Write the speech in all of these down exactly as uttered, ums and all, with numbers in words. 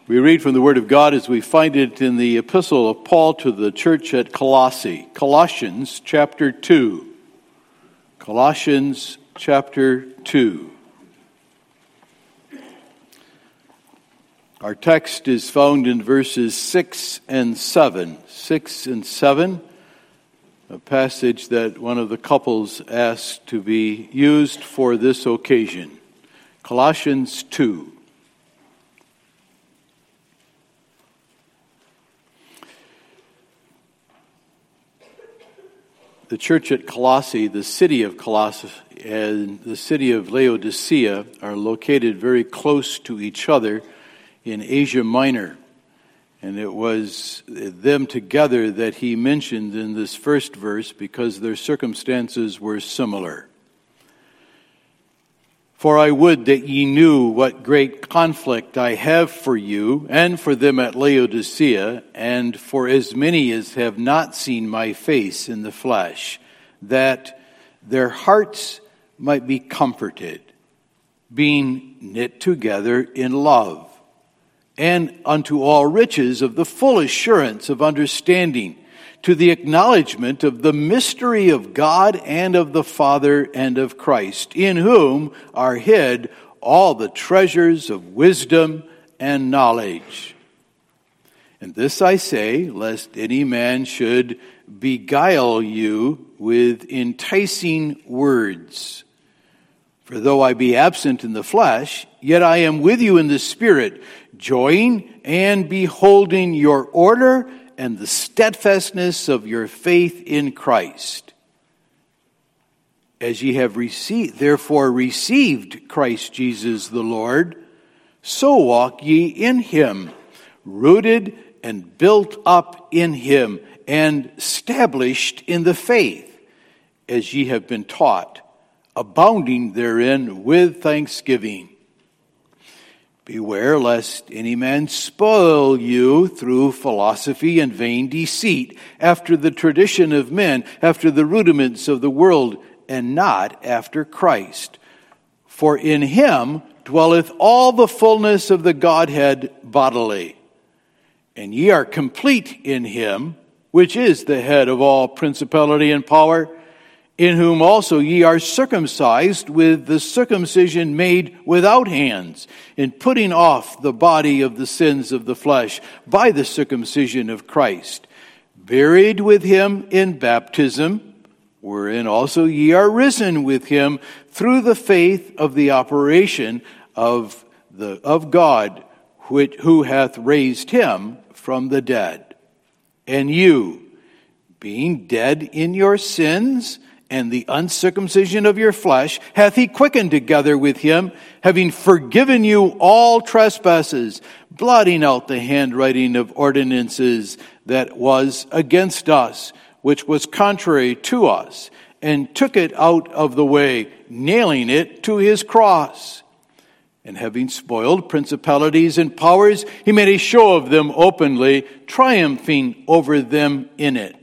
We read from the Word of God as we find it in the epistle of Paul to the church at Colossae. Colossians chapter two. Colossians chapter two. Our text is found in verses six and seven. six and seven, a passage that one of the couples asked to be used for this occasion. Colossians two. The church at Colossae, the city of Colossae, and the city of Laodicea are located very close to each other in Asia Minor. And it was them together that he mentioned in this first verse because their circumstances were similar. For I would that ye knew what great conflict I have for you and for them at Laodicea, and for as many as have not seen my face in the flesh, that their hearts might be comforted, being knit together in love, and unto all riches of the full assurance of understanding, to the acknowledgement of the mystery of God and of the Father and of Christ, in whom are hid all the treasures of wisdom and knowledge. And this I say, lest any man should beguile you with enticing words. For though I be absent in the flesh, yet I am with you in the Spirit, joying and beholding your order and the steadfastness of your faith in Christ. As ye have received, therefore received Christ Jesus the Lord, so walk ye in him, rooted and built up in him, and established in the faith, as ye have been taught, abounding therein with thanksgiving. Beware lest any man spoil you through philosophy and vain deceit, after the tradition of men, after the rudiments of the world, and not after Christ. For in him dwelleth all the fullness of the Godhead bodily. And ye are complete in him, which is the head of all principality and power, in whom also ye are circumcised with the circumcision made without hands, in putting off the body of the sins of the flesh by the circumcision of Christ, buried with him in baptism, wherein also ye are risen with him through the faith of the operation of the of God, which who hath raised him from the dead. And you, being dead in your sins and the uncircumcision of your flesh, hath he quickened together with him, having forgiven you all trespasses, blotting out the handwriting of ordinances that was against us, which was contrary to us, and took it out of the way, nailing it to his cross. And having spoiled principalities and powers, he made a show of them openly, triumphing over them in it.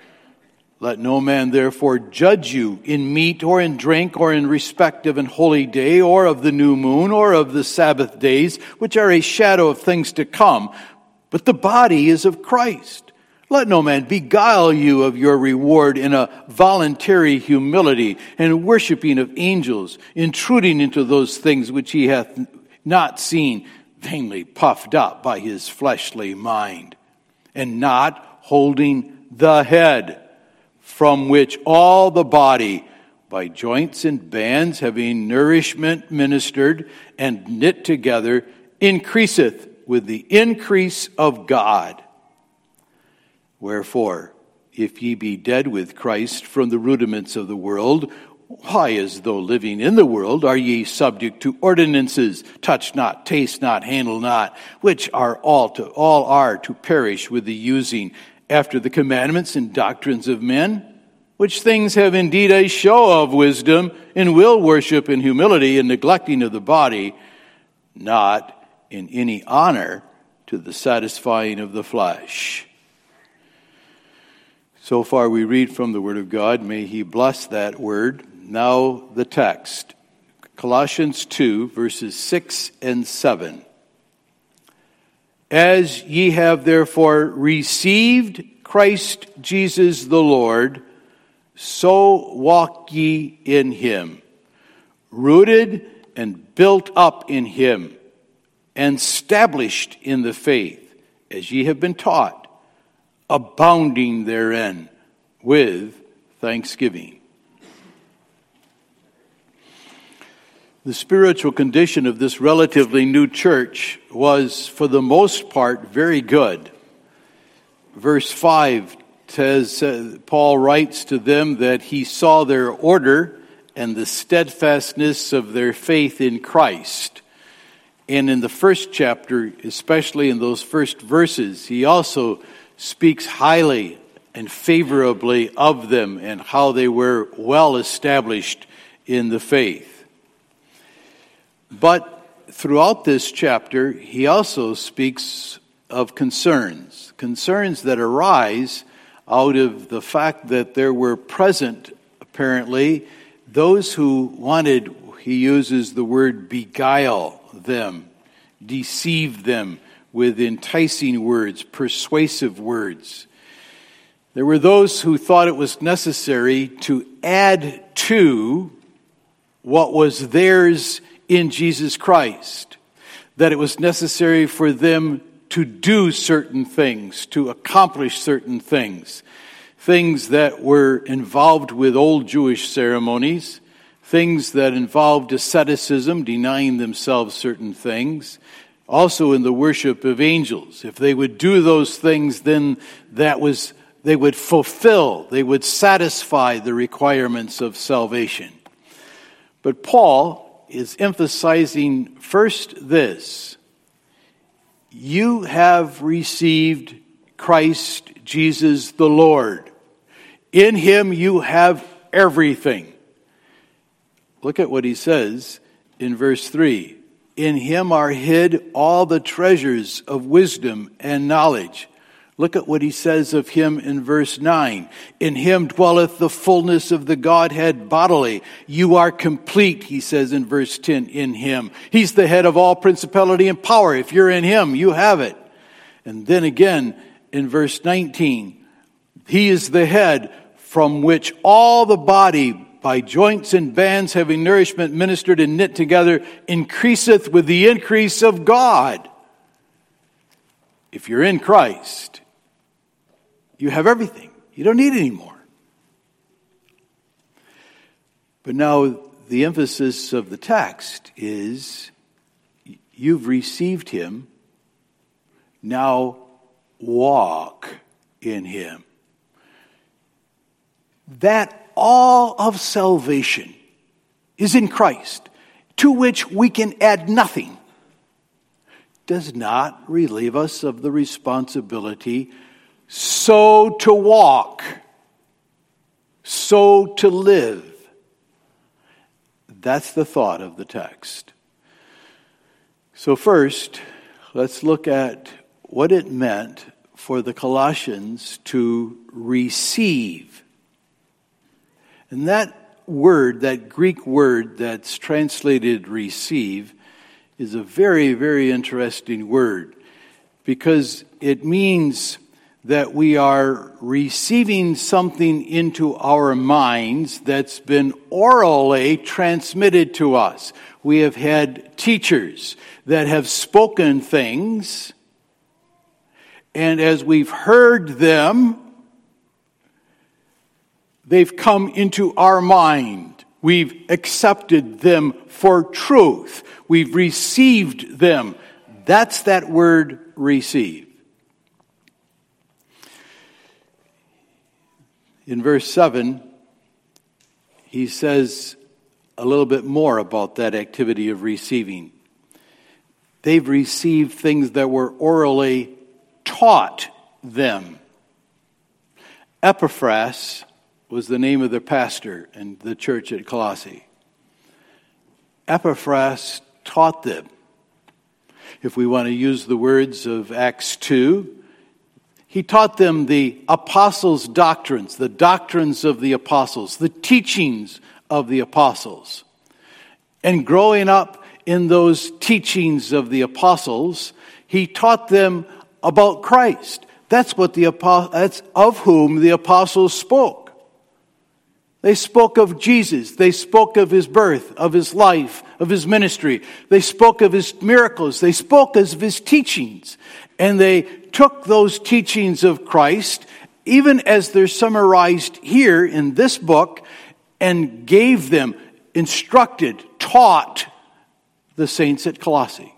Let no man therefore judge you in meat or in drink or in respect of an holy day or of the new moon or of the Sabbath days, which are a shadow of things to come. But the body is of Christ. Let no man beguile you of your reward in a voluntary humility and worshiping of angels, intruding into those things which he hath not seen, vainly puffed up by his fleshly mind, and not holding the head, from which all the body, by joints and bands, having nourishment ministered and knit together, increaseth with the increase of God. Wherefore, if ye be dead with Christ from the rudiments of the world, why, as though living in the world, are ye subject to ordinances, touch not, taste not, handle not, which are all to all are to perish with the using, after the commandments and doctrines of men, which things have indeed a show of wisdom, and will worship in humility and neglecting of the body, not in any honor to the satisfying of the flesh. So far we read from the Word of God. May He bless that Word. Now the text. Colossians two, verses six and seven. As ye have therefore received Christ Jesus the Lord, so walk ye in him, rooted and built up in him, and established in the faith, as ye have been taught, abounding therein with thanksgiving. The spiritual condition of this relatively new church was, for the most part, very good. Verse five says, uh, Paul writes to them that he saw their order and the steadfastness of their faith in Christ. And in the first chapter, especially in those first verses, he also speaks highly and favorably of them and how they were well established in the faith. But throughout this chapter, he also speaks of concerns, concerns that arise out of the fact that there were present, apparently, those who wanted, he uses the word beguile them, deceive them with enticing words, persuasive words. There were those who thought it was necessary to add to what was theirs in Jesus Christ, that it was necessary for them to do certain things, to accomplish certain things, things that were involved with old Jewish ceremonies, things that involved asceticism, denying themselves certain things, also in the worship of angels. If they would do those things, then that was they would fulfill, they would satisfy the requirements of salvation. But Paul is emphasizing first this: you have received Christ Jesus the Lord. In him you have everything. Look at what he says in verse three. In him are hid all the treasures of wisdom and knowledge. Look at what he says of him in verse nine. In him dwelleth the fullness of the Godhead bodily. You are complete, he says in verse ten, in him. He's the head of all principality and power. If you're in him, you have it. And then again in verse nineteen, he is the head from which all the body by joints and bands having nourishment ministered and knit together increaseth with the increase of God. If you're in Christ, you have everything. You don't need any more. But now the emphasis of the text is you've received him, now walk in him. That all of salvation is in Christ, to which we can add nothing, does not relieve us of the responsibility so to walk, so to live. That's the thought of the text. So first, let's look at what it meant for the Colossians to receive. And that word, that Greek word that's translated receive, is a very, very interesting word, because it means that we are receiving something into our minds that's been orally transmitted to us. We have had teachers that have spoken things, and as we've heard them, they've come into our mind. We've accepted them for truth. We've received them. That's that word receive. In verse seven, he says a little bit more about that activity of receiving. They've received things that were orally taught them. Epaphras was the name of the pastor in the church at Colossae. Epaphras taught them. If we want to use the words of Acts two, he taught them the apostles' doctrines, the doctrines of the apostles, the teachings of the apostles. And growing up in those teachings of the apostles, he taught them about Christ. That's what the that's of whom the apostles spoke. They spoke of Jesus. They spoke of his birth, of his life, of his ministry. They spoke of his miracles. They spoke of his teachings. And they took those teachings of Christ, even as they're summarized here in this book, and gave them, instructed, taught the saints at Colossae.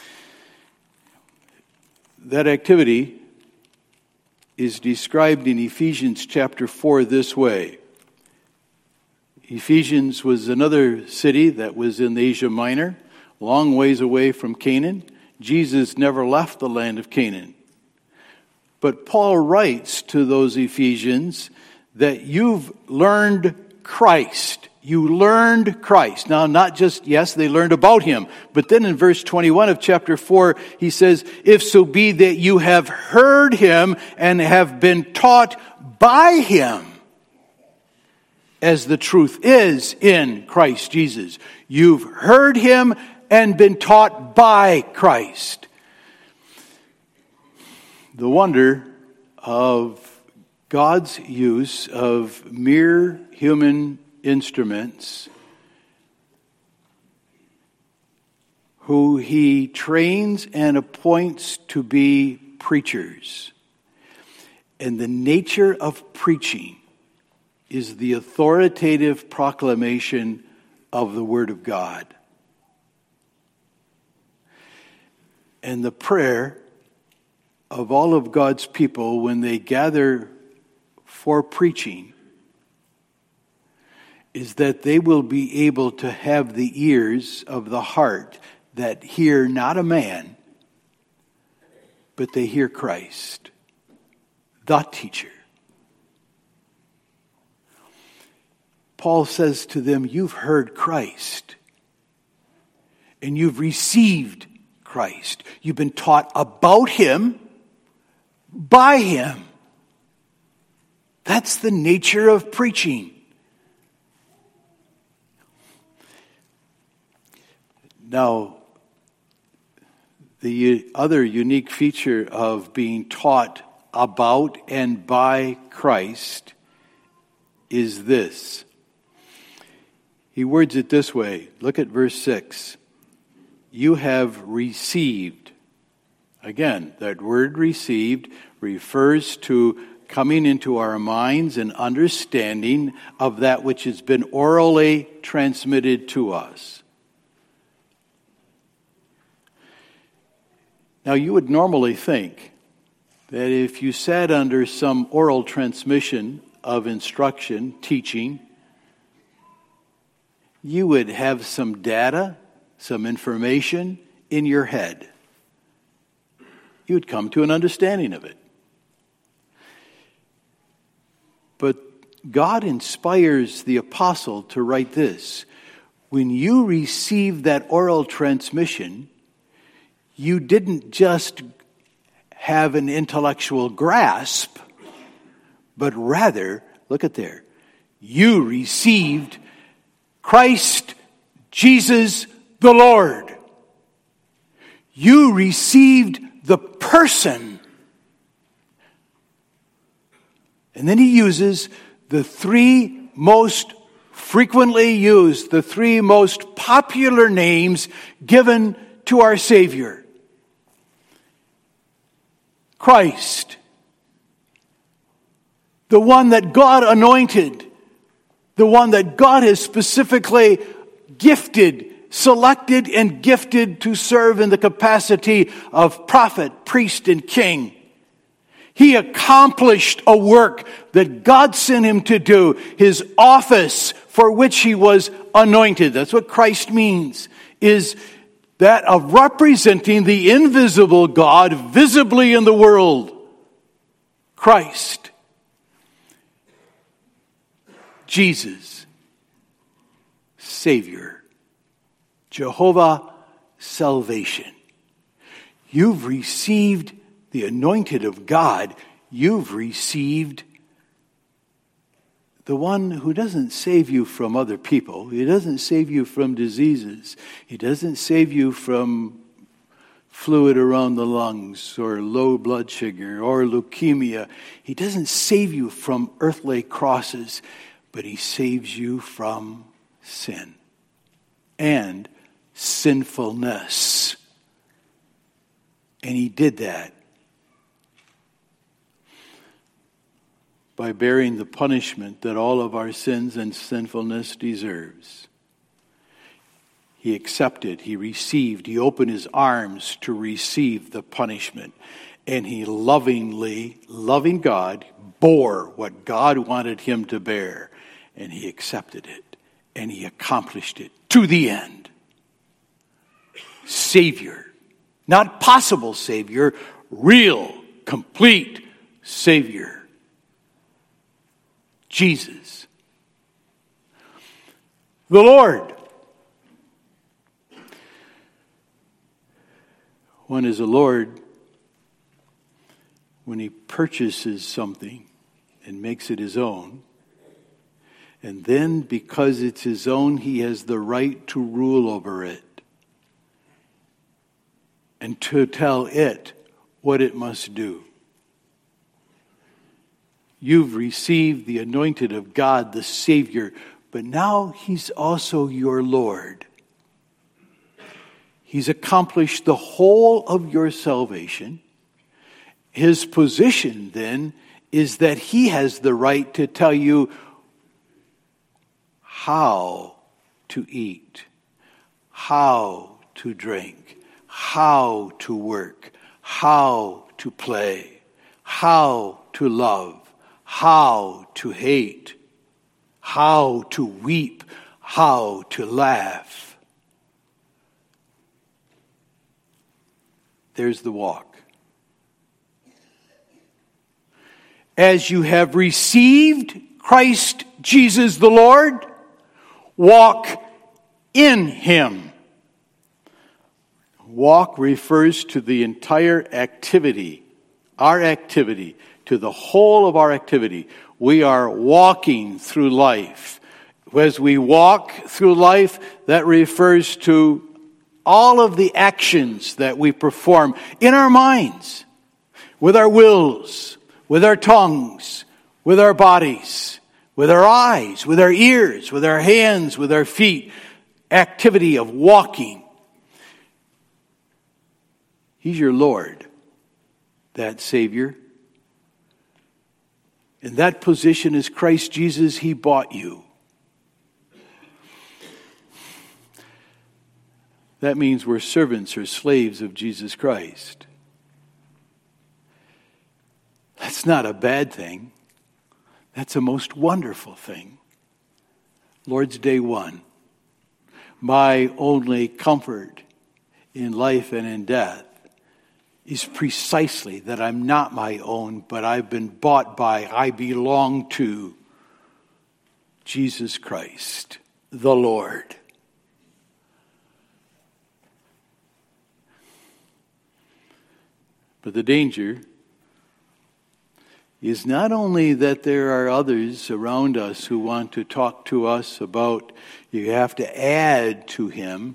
That activity is described in Ephesians chapter four this way. Ephesians was another city that was in Asia Minor, a long ways away from Canaan. Jesus never left the land of Canaan. But Paul writes to those Ephesians that you've learned Christ. You learned Christ. Now, not just, yes, they learned about him, but then in verse twenty-one of chapter four, he says, if so be that you have heard him and have been taught by him, as the truth is in Christ Jesus. You've heard him and been taught by Christ. The wonder of God's use of mere human instruments who he trains and appoints to be preachers. And the nature of preaching is the authoritative proclamation of the Word of God. And the prayer of all of God's people when they gather for preaching is that they will be able to have the ears of the heart that hear not a man, but they hear Christ, the teacher. Paul says to them, you've heard Christ, and you've received Christ. You've been taught about him, by him. That's the nature of preaching. Now, the other unique feature of being taught about and by Christ is this. He words it this way. Look at verse six. You have received. Again, that word received refers to coming into our minds and understanding of that which has been orally transmitted to us. Now, you would normally think that if you sat under some oral transmission of instruction, teaching, you would have some data, some information in your head. You would come to an understanding of it. But God inspires the apostle to write this. When you receive that oral transmission, you didn't just have an intellectual grasp, but rather, look at there, you received Christ Jesus the Lord. You received the person. And then he uses the three most frequently used, the three most popular names given to our Savior. Christ, the one that God anointed, the one that God has specifically gifted, selected and gifted to serve in the capacity of prophet, priest, and king. He accomplished a work that God sent him to do, his office for which he was anointed. That's what Christ means, is that of representing the invisible God visibly in the world. Christ. Jesus. Savior. Jehovah. Salvation. You've received the anointed of God. You've received the one who doesn't save you from other people. He doesn't save you from diseases. He doesn't save you from fluid around the lungs or low blood sugar or leukemia. He doesn't save you from earthly crosses, but he saves you from sin and sinfulness. And he did that by bearing the punishment that all of our sins and sinfulness deserves. He accepted, he received, he opened his arms to receive the punishment. And he lovingly, loving God, bore what God wanted him to bear. And he accepted it. And he accomplished it to the end. Savior. Not possible Savior, real, complete Savior. Jesus. The Lord. One is a Lord when he purchases something and makes it his own. And then because it's his own, he has the right to rule over it and to tell it what it must do. You've received the anointed of God, the Savior, but now he's also your Lord. He's accomplished the whole of your salvation. His position then is that he has the right to tell you how to eat, how to drink, how to work, how to play, how to love, how to hate, how to weep, how to laugh. There's the walk. As you have received Christ Jesus the Lord, walk in him. Walk refers to the entire activity, our activity, to the whole of our activity. We are walking through life. As we walk through life, that refers to all of the actions that we perform in our minds, with our wills, with our tongues, with our bodies, with our eyes, with our ears, with our hands, with our feet. Activity of walking. He's your Lord, that Savior. In that position as Christ Jesus, he bought you. That means we're servants or slaves of Jesus Christ. That's not a bad thing. That's a most wonderful thing. Lord's Day one. My only comfort in life and in death is precisely that I'm not my own, but I've been bought by, I belong to Jesus Christ, the Lord. But the danger is not only that there are others around us who want to talk to us about you have to add to him.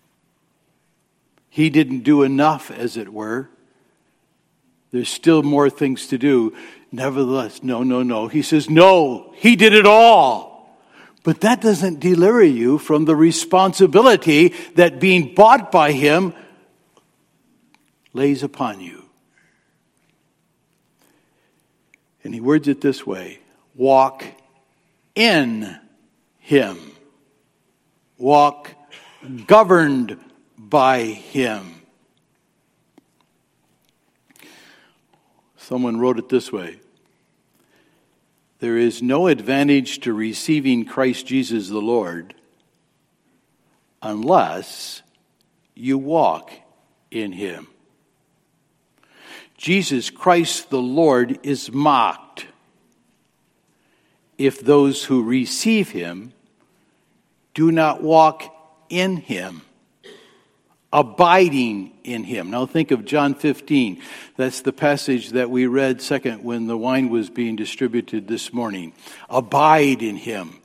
He didn't do enough, as it were. There's still more things to do. Nevertheless, no, no, no. He says, no, he did it all. But that doesn't deliver you from the responsibility that being bought by him lays upon you. And he words it this way: walk in him. Walk governed by him. Someone wrote it this way: there is no advantage to receiving Christ Jesus the Lord unless you walk in him. Jesus Christ the Lord is mocked if those who receive him do not walk in him. abiding in him. Now think of John fifteen. That's the passage that we read second when the wine was being distributed this morning. Abide in him.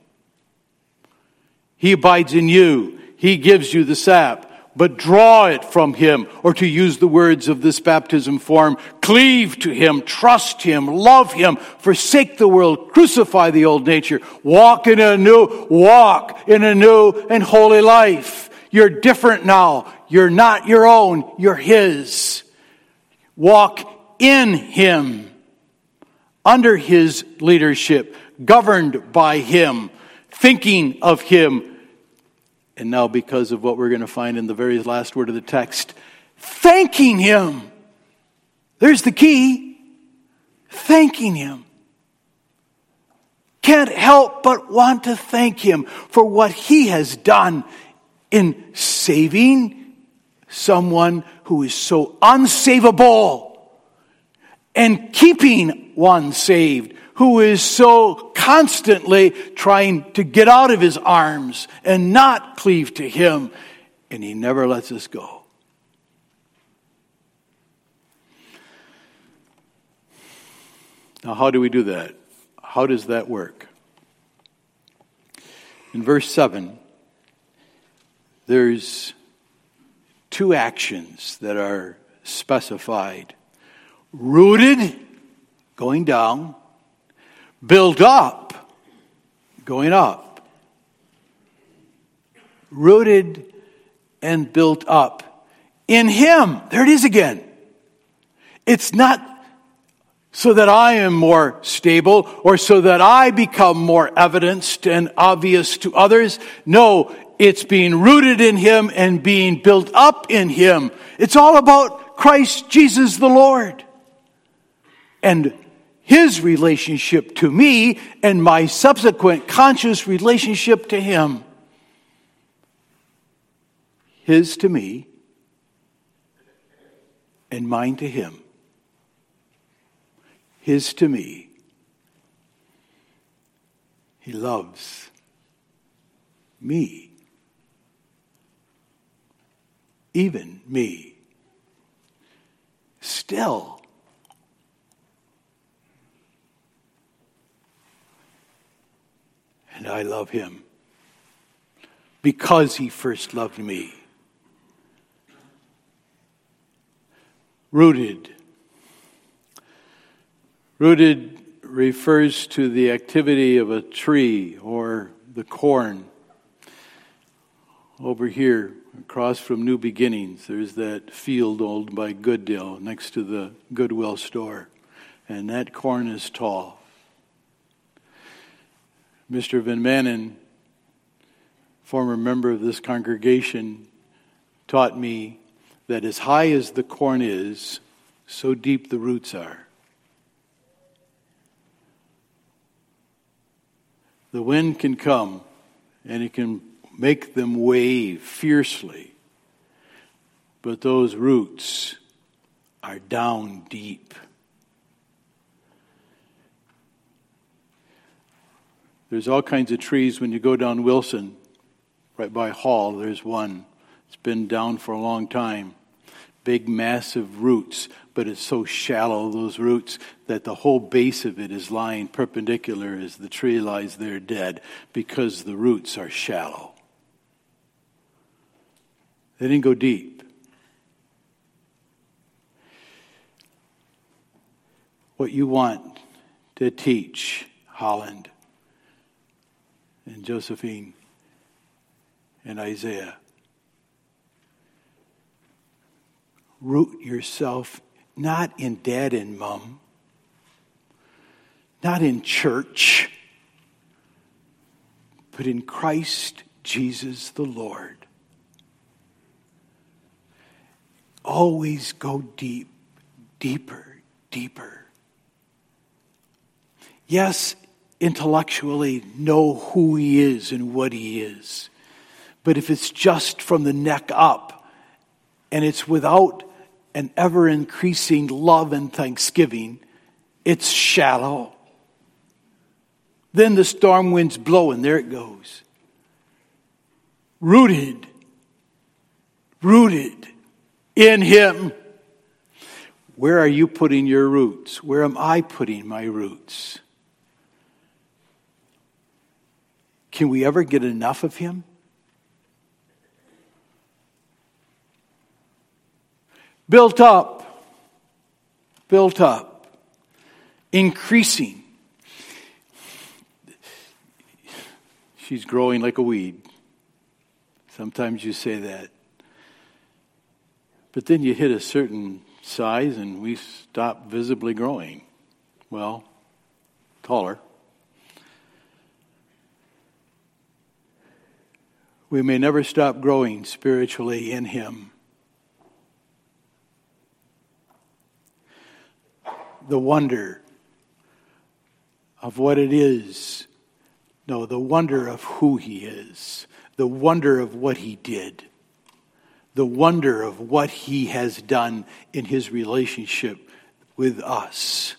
He abides in you. He gives you the sap. But draw it from him, or to use the words of this baptism form, cleave to him, trust him, love him, forsake the world, crucify the old nature, walk in a new, walk in a new and holy life. You're different now. You're not your own. You're his. Walk in him, under his leadership, governed by him, thinking of him. And now, because of what we're going to find in the very last word of the text, thanking him. There's the key. Thanking him. Can't help but want to thank him for what he has done in saving someone who is so unsavable and keeping one saved who is so constantly trying to get out of his arms and not cleave to him, and he never lets us go. Now, how do we do that? How does that work? In verse seven, there's two actions that are specified. Rooted, going down. Build up, going up. Rooted and built up in him. There it is again. It's not so that I am more stable or so that I become more evidenced and obvious to others. No, it's being rooted in him and being built up in him. It's all about Christ Jesus the Lord. And his relationship to me and my subsequent conscious relationship to him. His to me and mine to him. His to me. He loves me. Even me. Still. And I love him because he first loved me. Rooted. Rooted refers to the activity of a tree or the corn. Over here, across from New Beginnings, there's that field owned by Goodale next to the Goodwill store. And that corn is tall. Mister Van Manen, former member of this congregation, taught me that as high as the corn is, so deep the roots are. The wind can come and it can make them wave fiercely, but those roots are down deep. There's all kinds of trees when you go down Wilson, right by Hall, there's one. It's been down for a long time. Big, massive roots, but it's so shallow, those roots, that the whole base of it is lying perpendicular as the tree lies there dead because the roots are shallow. They didn't go deep. What you want to teach, Holland, and Josephine and Isaiah. Root yourself not in dad and mom, not in church, but in Christ Jesus the Lord. Always go deep, deeper, deeper. Yes, intellectually know who he is and what he is. But if it's just from the neck up and it's without an ever-increasing love and thanksgiving, it's shallow. Then the storm winds blow and there it goes. Rooted, rooted in him. Where are you putting your roots? Where am I putting my roots? Can we ever get enough of him? Built up, built up, increasing. She's growing like a weed. Sometimes you say that. But then you hit a certain size and we stop visibly growing. Well, taller. We may never stop growing spiritually in him. The wonder of what it is. No, the wonder of who he is. The wonder of what he did. The wonder of what he has done in his relationship with us.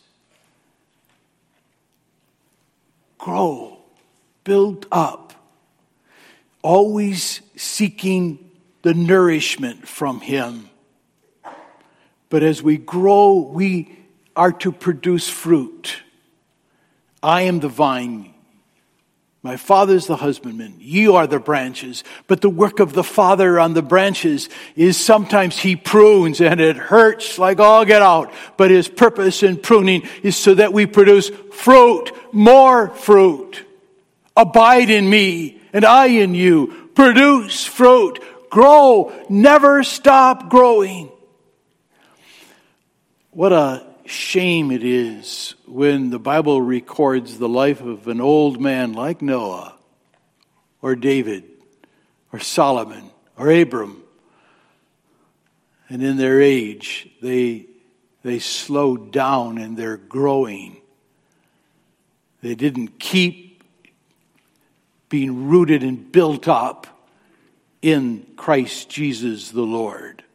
Grow. Build up. Always seeking the nourishment from him. But as we grow, we are to produce fruit. I am the vine. My Father is the husbandman. You are the branches. But the work of the Father on the branches is sometimes he prunes and it hurts like all get out. But his purpose in pruning is so that we produce fruit, more fruit. Abide in me and I in you. Produce fruit. Grow. Never stop growing. What a shame it is when the Bible records the life of an old man like Noah or David or Solomon or Abram, and in their age they they slowed down in their growing. They didn't keep being rooted and built up in Christ Jesus the Lord.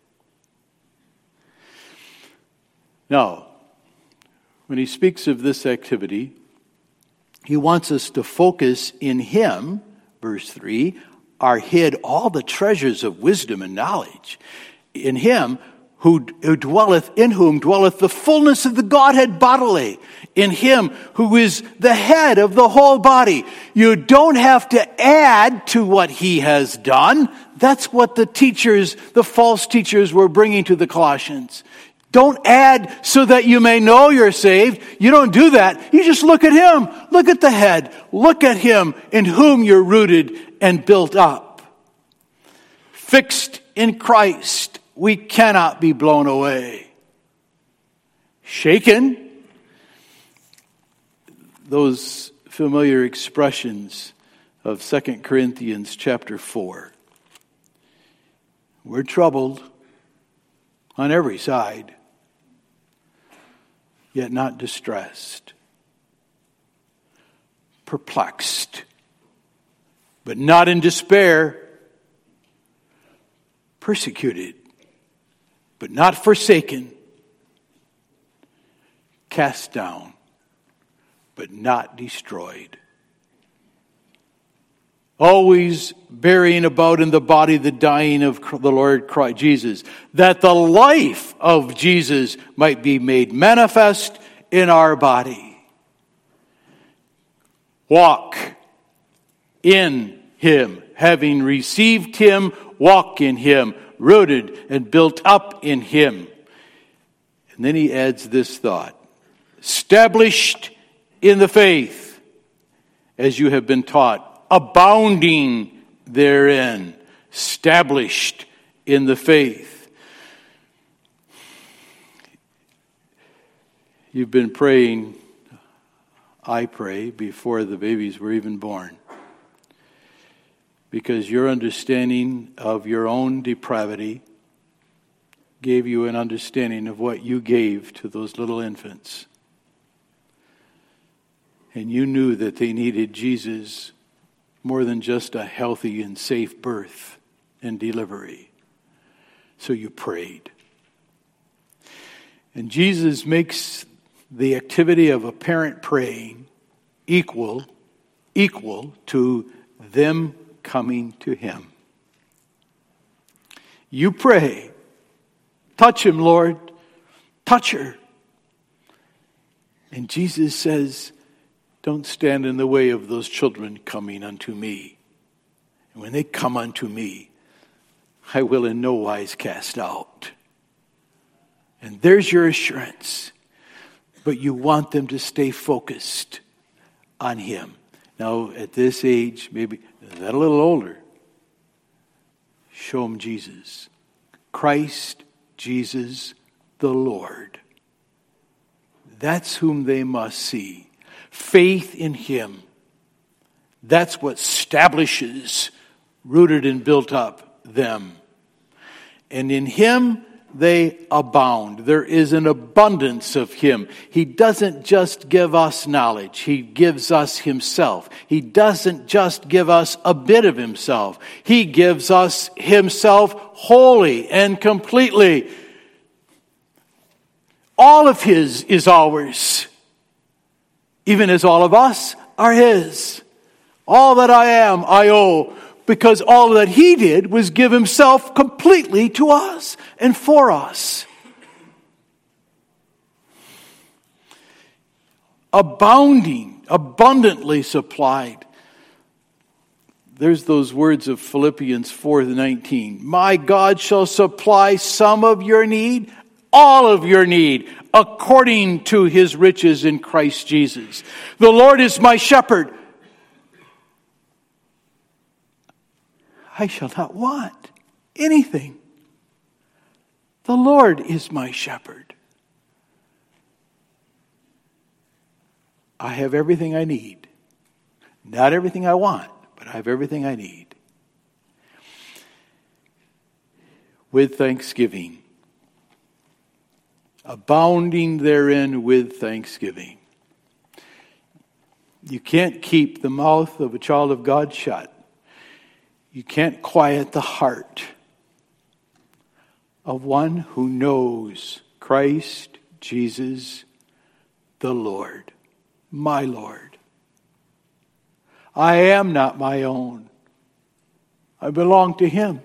Now, when he speaks of this activity, he wants us to focus in him, verse three, are hid all the treasures of wisdom and knowledge. In him who, who dwelleth, in whom dwelleth the fullness of the Godhead bodily. In him who is the head of the whole body. You don't have to add to what he has done. That's what the teachers, the false teachers were bringing to the Colossians. Don't add so that you may know you're saved. You don't do that. You just look at him. Look at the head. Look at him in whom you're rooted and built up. Fixed in Christ, we cannot be blown away. Shaken. Those familiar expressions of Second Corinthians chapter four. We're troubled on every side, yet not distressed. Perplexed, but not in despair. Persecuted, but not forsaken. Cast down, but not destroyed. Always bearing about in the body the dying of the Lord Christ Jesus, that the life of Jesus might be made manifest in our body. Walk in him, having received him, walk in him, rooted and built up in him. And then he adds this thought: established in the faith, as you have been taught, abounding therein, established in the faith. You've been praying, I pray, before the babies were even born, because your understanding of your own depravity gave you an understanding of what you gave to those little infants. And you knew that they needed Jesus more than just a healthy and safe birth and delivery. So you prayed. And Jesus makes the activity of a parent praying equal, equal to them coming to him. You pray. Touch him, Lord. Touch her. And Jesus says, don't stand in the way of those children coming unto me. And when they come unto me, I will in no wise cast out. And there's your assurance. But you want them to stay focused on him. Now, at this age, maybe that a little older, show them Jesus. Christ, Jesus, the Lord. That's whom they must see. Faith in him. That's what establishes, rooted and built up them. And in him they abound. There is an abundance of him. He doesn't just give us knowledge. He gives us himself. He doesn't just give us a bit of himself. He gives us himself wholly and completely. All of his is ours, even as all of us are his. All that I am, I owe, because all that he did was give himself completely to us and for us. Abounding, abundantly supplied. There's those words of Philippians four nineteen. My God shall supply some of your need, all of your need, according to his riches in Christ Jesus. The Lord is my shepherd. I shall not want anything. The Lord is my shepherd. I have everything I need. Not everything I want, but I have everything I need. With thanksgiving. Abounding therein with thanksgiving. You can't keep the mouth of a child of God shut. You can't quiet the heart of one who knows Christ Jesus the Lord, my Lord. I am not my own. I belong to him.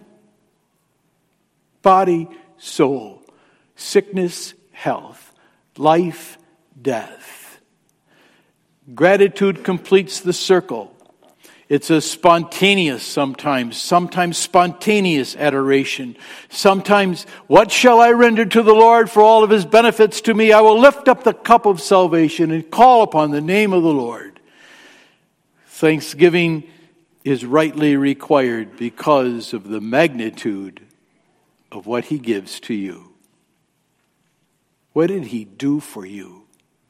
Body, soul, sickness, health, life, death. Gratitude completes the circle. It's a spontaneous sometimes, sometimes spontaneous adoration. Sometimes, what shall I render to the Lord for all of his benefits to me? I will lift up the cup of salvation and call upon the name of the Lord. Thanksgiving is rightly required because of the magnitude of what he gives to you. What did he do for you?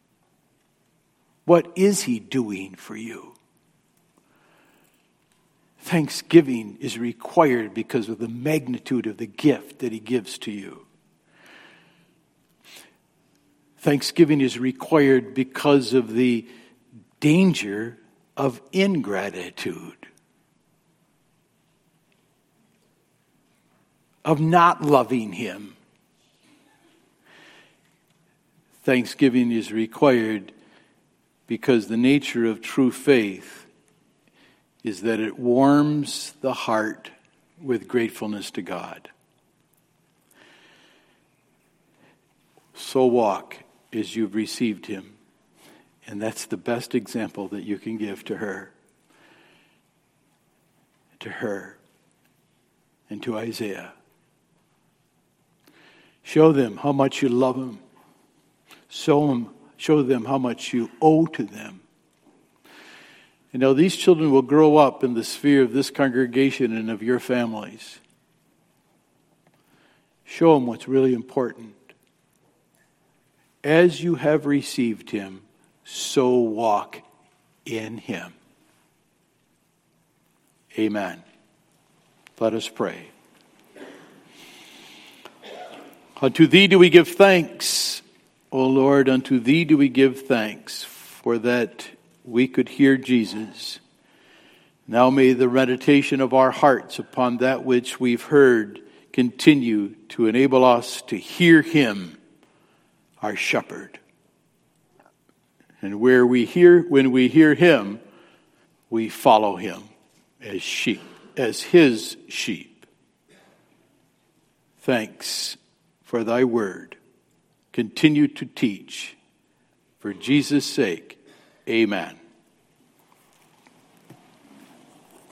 What is he doing for you? Thanksgiving is required because of the magnitude of the gift that he gives to you. Thanksgiving is required because of the danger of ingratitude, of not loving him. Thanksgiving is required because the nature of true faith is that it warms the heart with gratefulness to God. So walk as you've received him. And that's the best example that you can give to her. To her. And to Isaiah. Show them how much you love them. Show them, show them how much you owe to them. You know, these children will grow up in the sphere of this congregation and of your families. Show them what's really important. As you have received him, so walk in him. Amen. Let us pray. Unto thee do we give thanks, O Lord, unto thee do we give thanks for that we could hear Jesus. Now may the meditation of our hearts upon that which we've heard continue to enable us to hear him, our shepherd. And where we hear, when we hear him, we follow him as sheep, as his sheep. Thanks for thy word. Continue to teach. For Jesus' sake, amen.